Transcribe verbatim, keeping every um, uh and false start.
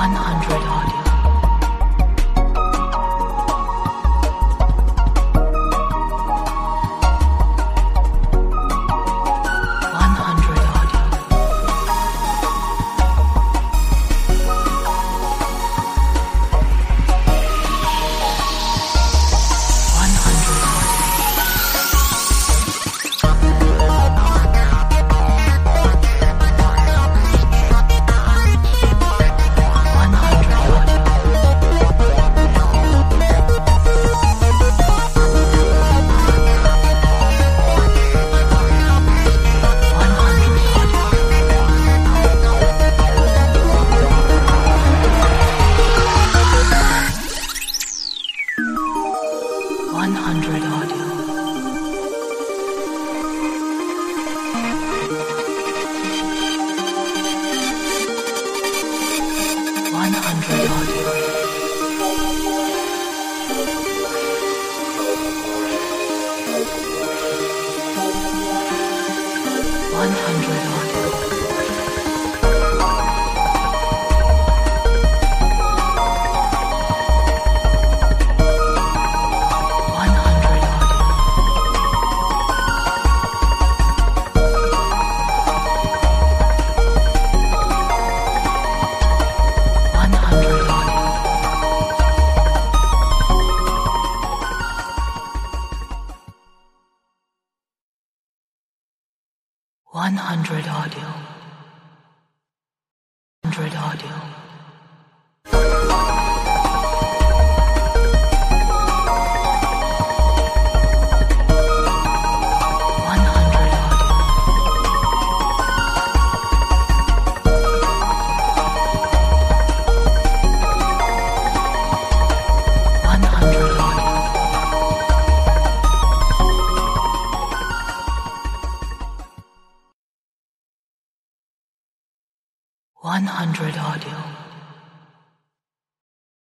one hundred audio. one hundred audio. one hundred audio. one hundred audio. one hundred audio. one hundred audio. one hundred audio. one hundred audio. one hundred audio. one hundred audio. one hundred audio.